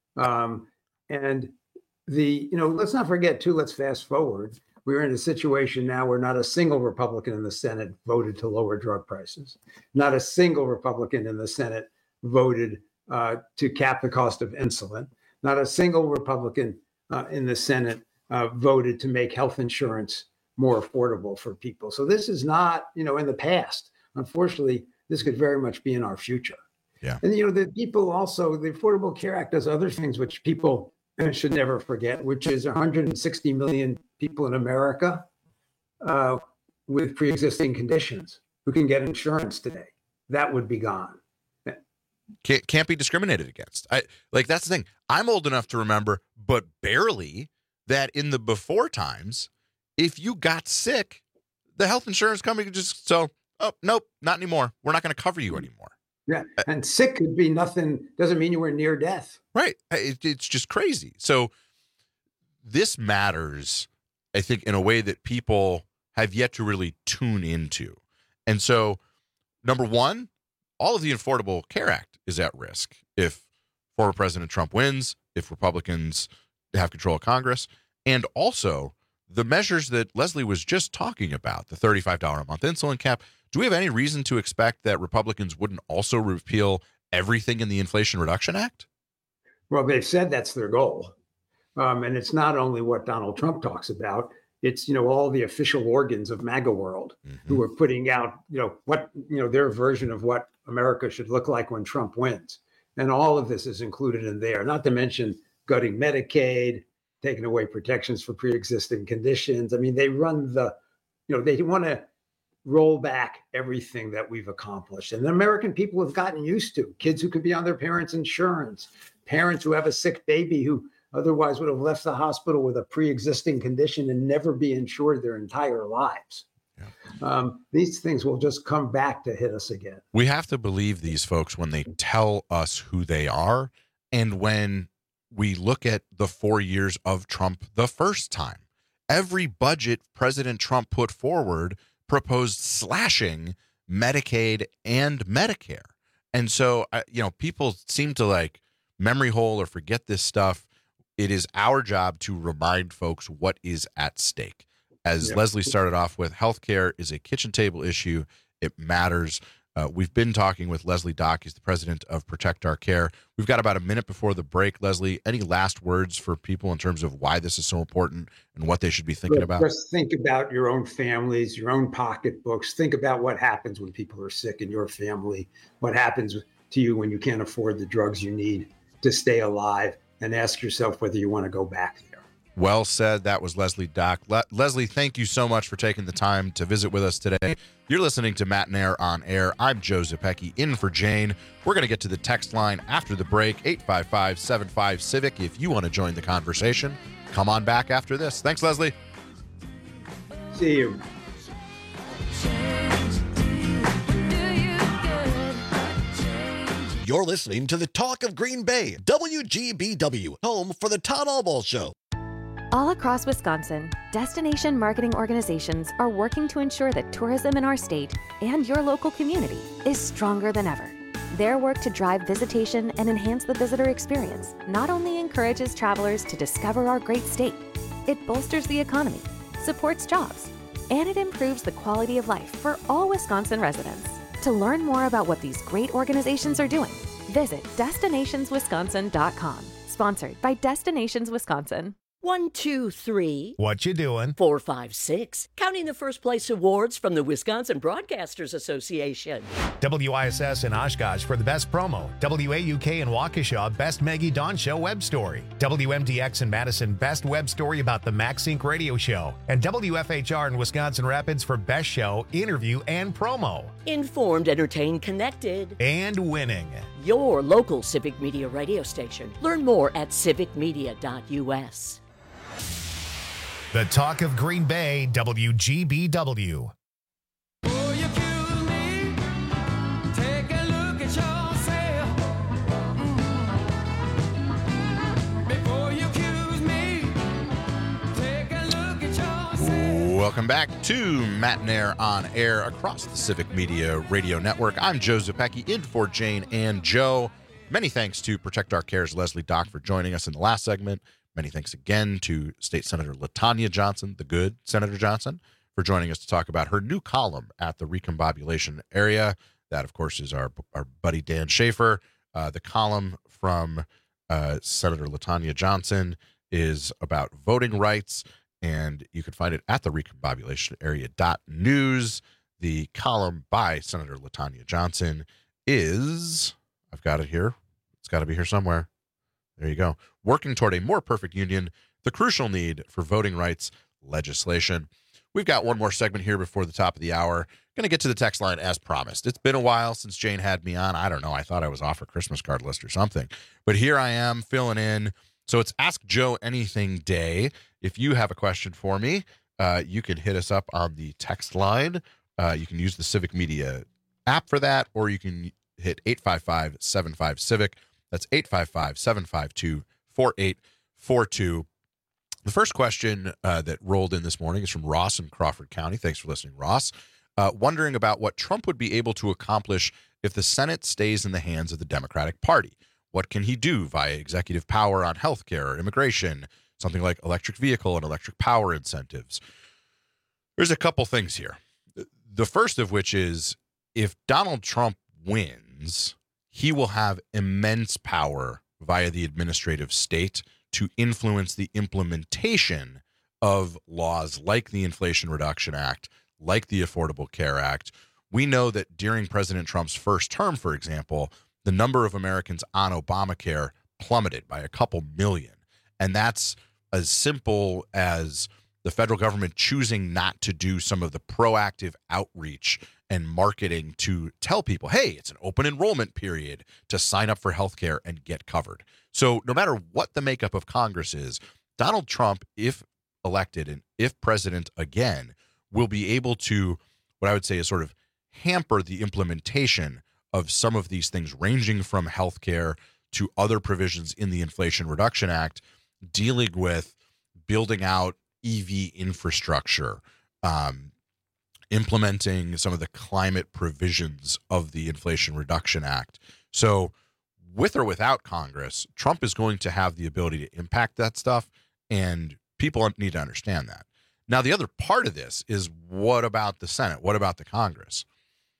and let's not forget too. Let's fast forward. We're in a situation now where not a single Republican in the Senate voted to lower drug prices. Not a single Republican in the Senate voted to cap the cost of insulin. Not a single Republican in the Senate voted to make health insurance more affordable for people. So this is not, in the past. Unfortunately, this could very much be in our future. Yeah. And, the people also, the Affordable Care Act does other things which people should never forget, which is 160 million people in America with pre-existing conditions who can get insurance today. That would be gone. Can't be discriminated against. That's the thing. I'm old enough to remember, but barely, that in the before times, if you got sick, the health insurance company could just nope, not anymore. We're not going to cover you anymore. Yeah, and sick could be nothing. Doesn't mean you were near death. Right. It's just crazy. So this matters, I think, in a way that people have yet to really tune into. And so, number one, all of the Affordable Care Act is at risk if former President Trump wins, if Republicans have control of Congress, and also the measures that Leslie was just talking about, the $35 a month insulin cap. Do we have any reason to expect that Republicans wouldn't also repeal everything in the Inflation Reduction Act? Well, they've said that's their goal. And it's not only what Donald Trump talks about, it's, all the official organs of MAGA world who are putting out, their version of what America should look like when Trump wins. And all of this is included in there, not to mention gutting Medicaid, taking away protections for pre-existing conditions. I mean, they run they want to roll back everything that we've accomplished. And the American people have gotten used to kids who could be on their parents' insurance, parents who have a sick baby who otherwise would have left the hospital with a pre-existing condition and never be insured their entire lives. Yeah. These things will just come back to hit us again. We have to believe these folks when they tell us who they are. And when we look at the 4 years of Trump the first time, every budget President Trump put forward proposed slashing Medicaid and Medicare. And so, people seem to memory hole or forget this stuff. It is our job to remind folks what is at stake. As Leslie started off with, healthcare is a kitchen table issue. It matters. We've been talking with Leslie Dock. He's the president of Protect Our Care. We've got about a minute before the break. Leslie, any last words for people in terms of why this is so important and what they should be thinking about? Just think about your own families, your own pocketbooks. Think about what happens when people are sick in your family, what happens to you when you can't afford the drugs you need to stay alive, and ask yourself whether you want to go back there. Well said. That was Leslie Dock. Leslie, thank you so much for taking the time to visit with us today. You're listening to Matt and Air on Air. I'm Joe Zepecki, in for Jane. We're going to get to the text line after the break, 855-75-CIVIC. If you want to join the conversation, come on back after this. Thanks, Leslie. See you. You're listening to the Talk of Green Bay, WGBW, home for the Todd Albaugh Show. All across Wisconsin, destination marketing organizations are working to ensure that tourism in our state and your local community is stronger than ever. Their work to drive visitation and enhance the visitor experience not only encourages travelers to discover our great state, it bolsters the economy, supports jobs, and it improves the quality of life for all Wisconsin residents. To learn more about what these great organizations are doing, visit destinationswisconsin.com. Sponsored by Destinations Wisconsin. 1, 2, 3. What you doing? 4, 5, 6. Counting the first place awards from the Wisconsin Broadcasters Association. WISS in Oshkosh for the best promo. WAUK in Waukesha, best Maggie Dawn Show web story. WMDX in Madison, best web story about the MaxSync radio show. And WFHR in Wisconsin Rapids for best show, interview, and promo. Informed, entertained, connected. And winning. Your local Civic Media radio station. Learn more at civicmedia.us. The Talk of Green Bay, WGBW. Welcome back to Matt and Air on Air across the Civic Media Radio Network. I'm Joe Zepecki, in for Jane and Joe. Many thanks to Protect Our Care's Leslie Dock for joining us in the last segment. Many thanks again to State Senator LaTanya Johnson, the good Senator Johnson, for joining us to talk about her new column at the Recombobulation area. That, of course, is our buddy Dan Schaefer. The column from Senator LaTanya Johnson is about voting rights, and you can find it at the recombobulationarea.news. The column by Senator LaTanya Johnson is, I've got it here. It's got to be here somewhere. There you go. Working toward a more perfect union, the crucial need for voting rights legislation. We've got one more segment here before the top of the hour. Going to get to the text line as promised. It's been a while since Jane had me on. I don't know. I thought I was off her Christmas card list or something. But here I am filling in. So it's Ask Joe Anything Day. If you have a question for me, you can hit us up on the text line. You can use the Civic Media app for that, or you can hit 855-75-CIVIC. That's 855-752-4842. The first question that rolled in this morning is from Ross in Crawford County. Thanks for listening, Ross. Wondering about what Trump would be able to accomplish if the Senate stays in the hands of the Democratic Party. What can he do via executive power on health care or immigration, something like electric vehicle and electric power incentives? There's a couple things here. The first of which is, if Donald Trump wins, he will have immense power via the administrative state to influence the implementation of laws like the Inflation Reduction Act, like the Affordable Care Act. We know that during President Trump's first term, for example, the number of Americans on Obamacare plummeted by a couple million. And that's as simple as the federal government choosing not to do some of the proactive outreach and marketing to tell people, hey, it's an open enrollment period to sign up for health care and get covered. So no matter what the makeup of Congress is, Donald Trump, if elected and if president again, will be able to, what I would say is sort of hamper the implementation of some of these things, ranging from health care to other provisions in the Inflation Reduction Act, dealing with building out EV infrastructure, implementing some of the climate provisions of the Inflation Reduction Act. So with or without Congress, Trump is going to have the ability to impact that stuff, and people need to understand that. Now, the other part of this is, what about the Senate? What about the Congress?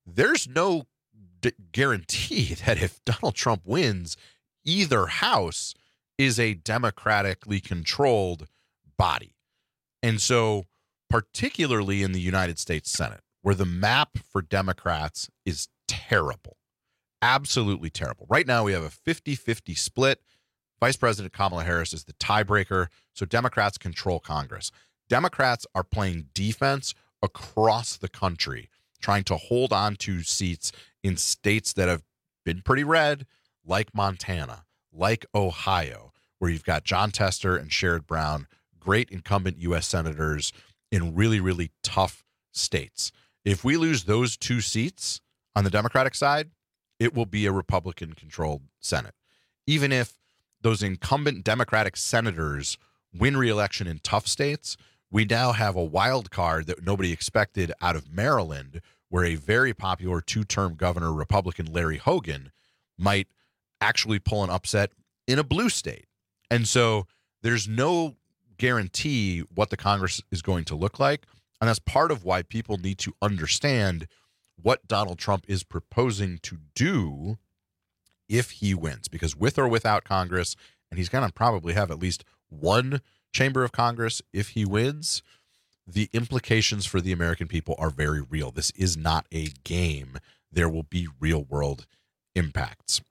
there's no guarantee that if Donald Trump wins, either house is a democratically controlled body. And so, particularly in the United States Senate, where the map for Democrats is terrible, absolutely terrible. Right now, we have a 50-50 split. Vice President Kamala Harris is the tiebreaker, so Democrats control Congress. Democrats are playing defense across the country, trying to hold on to seats in states that have been pretty red, like Montana, like Ohio, where you've got John Tester and Sherrod Brown, great incumbent U.S. senators in really, really tough states. If we lose those 2 seats on the Democratic side, it will be a Republican-controlled Senate. Even if those incumbent Democratic senators win re-election in tough states, we now have a wild card that nobody expected out of Maryland, where a very popular 2-term governor, Republican Larry Hogan, might actually pull an upset in a blue state. And so there's no guarantee what the Congress is going to look like. And that's part of why people need to understand what Donald Trump is proposing to do if he wins, because with or without Congress, and he's going to probably have at least one chamber of Congress if he wins, the implications for the American people are very real. This is not a game. There will be real world impacts.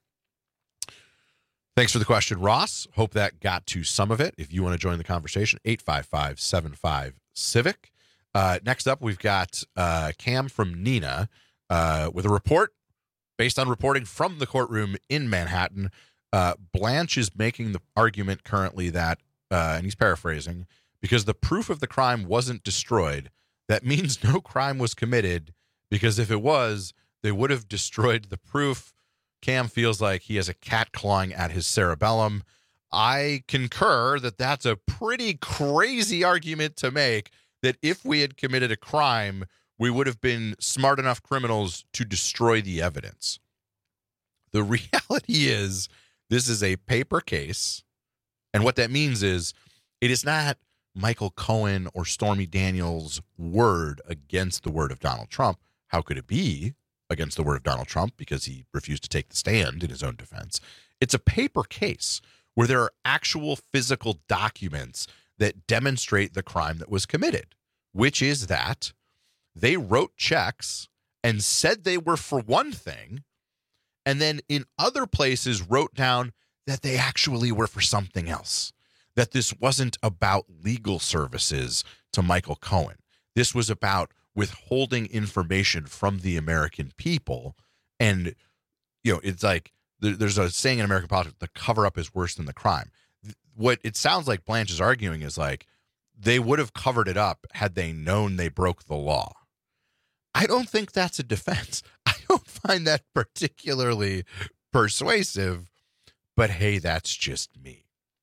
Thanks for the question, Ross. Hope that got to some of it. If you want to join the conversation, 855-75-CIVIC. Next up, we've got Cam from Nina with a report based on reporting from the courtroom in Manhattan. Blanche is making the argument currently that, and he's paraphrasing, because the proof of the crime wasn't destroyed, that means no crime was committed, because if it was, they would have destroyed the proof. Cam feels like he has a cat clawing at his cerebellum. I concur that that's a pretty crazy argument to make, that if we had committed a crime, we would have been smart enough criminals to destroy the evidence. The reality is, this is a paper case. And what that means is, it is not Michael Cohen or Stormy Daniels' word against the word of Donald Trump. How could it be against the word of Donald Trump? Because he refused to take the stand in his own defense. It's a paper case where there are actual physical documents that demonstrate the crime that was committed, which is that they wrote checks and said they were for one thing, and then in other places wrote down that they actually were for something else, that this wasn't about legal services to Michael Cohen. This was about withholding information from the American people. And, you know, it's like there's a saying in American politics, the cover up is worse than the crime. What it sounds like Blanche is arguing is like, they would have covered it up had they known they broke the law. I don't think that's a defense. I don't find that particularly persuasive, but hey, that's just me.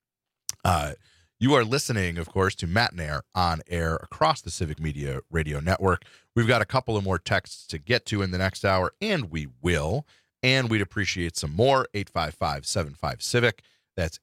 You are listening, of course, to Matt and Air on air across the Civic Media Radio Network. We've got a couple of more texts to get to in the next hour, and we will. And we'd appreciate some more. 855-75-CIVIC. That's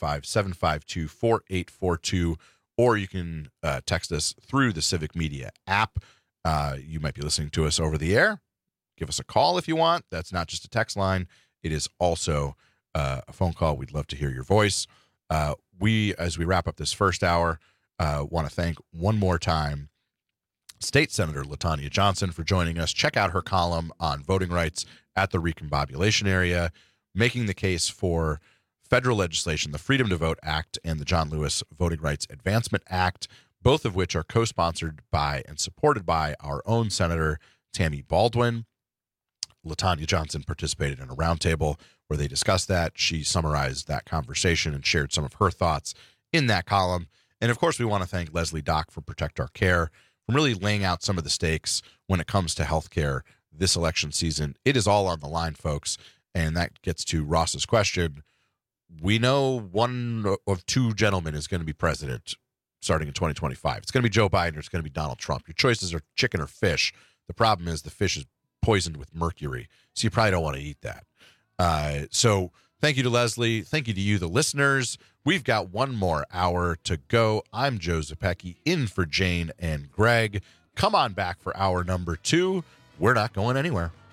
855-752-4842. Or you can text us through the Civic Media app. You might be listening to us over the air. Give us a call if you want. That's not just a text line. It is also a phone call. We'd love to hear your voice. We, as we wrap up this first hour, want to thank one more time State Senator LaTanya Johnson for joining us. Check out her column on voting rights at the recombobulation area, making the case for federal legislation, the Freedom to Vote Act and the John Lewis Voting Rights Advancement Act, both of which are co-sponsored by and supported by our own Senator Tammy Baldwin. LaTanya Johnson participated in a roundtable where they discussed that. She summarized that conversation and shared some of her thoughts in that column. And of course, we want to thank Leslie Dock for Protect Our Care, from really laying out some of the stakes when it comes to healthcare this election season. It is all on the line, folks. And that gets to Ross's question. We know one of two gentlemen is going to be president starting in 2025. It's going to be Joe Biden or it's going to be Donald Trump. Your choices are chicken or fish. The problem is the fish is poisoned with mercury, so you probably don't want to eat that. So thank you to Leslie. Thank you to you, the listeners. We've got one more hour to go. I'm Joe Zepecki, in for Jane and Greg. Come on back for hour number 2. We're not going anywhere.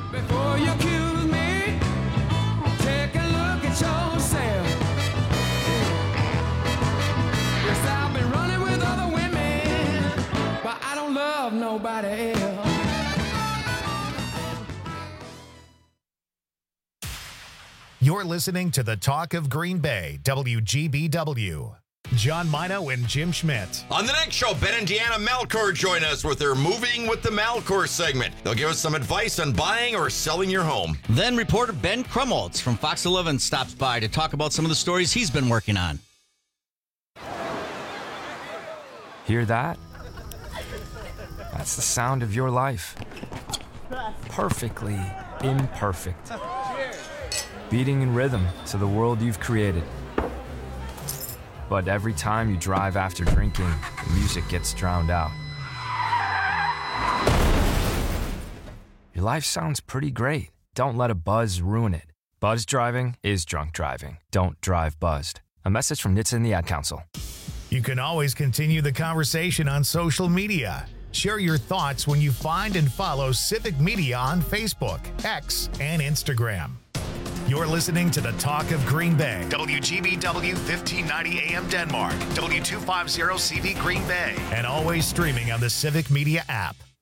Before you accuse me, take a look at yourself. Yes, I've been running with other women, but I don't love nobody else. You're listening to the Talk of Green Bay, WGBW. John Mino and Jim Schmidt. On the next show, Ben and Deanna Malcour join us with their Moving with the Malcour segment. They'll give us some advice on buying or selling your home. Then reporter Ben Krumholtz from Fox 11 stops by to talk about some of the stories he's been working on. Hear that? That's the sound of your life. Perfectly imperfect. Beating in rhythm to the world you've created. But every time you drive after drinking, the music gets drowned out. Your life sounds pretty great. Don't let a buzz ruin it. Buzz driving is drunk driving. Don't drive buzzed. A message from NHTSA and the Ad Council. You can always continue the conversation on social media. Share your thoughts when you find and follow Civic Media on Facebook, X, and Instagram. You're listening to the Talk of Green Bay, WGBW 1590 AM Denmark, W250 CV Green Bay, and always streaming on the Civic Media app.